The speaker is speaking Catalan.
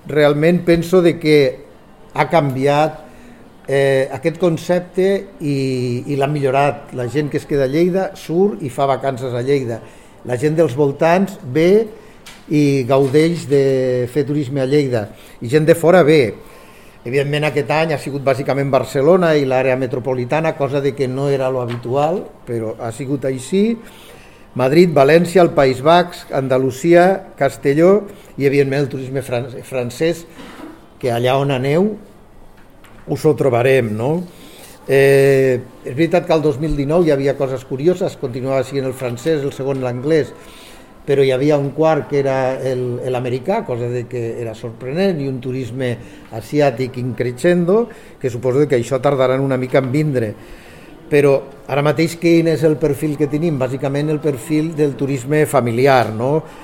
realment penso de que ha canviat aquest concepte i l'ha millorat. La gent que es queda a Lleida surt i fa vacances a Lleida. La gent dels voltants ve i gaudeix de fer turisme a Lleida. I gent de fora ve. Evidentment aquest any ha sigut bàsicament Barcelona i l'àrea metropolitana, cosa de que no era lo habitual, però ha sigut així. Madrid, València, el País Basc, Andalusia, Castelló i evidentment el turisme francès, que allà on aneu us ho trobarem, no? És veritat que el 2019 hi havia coses curioses, continuava sent el francès, el segon l'anglès, però hi havia un quart que era l'americà, cosa de que era sorprenent, i un turisme asiàtic increixendo, que suposo que això tardarà una mica en vindre. Però ara mateix quin és el perfil que tenim? Bàsicament el perfil del turisme familiar, no?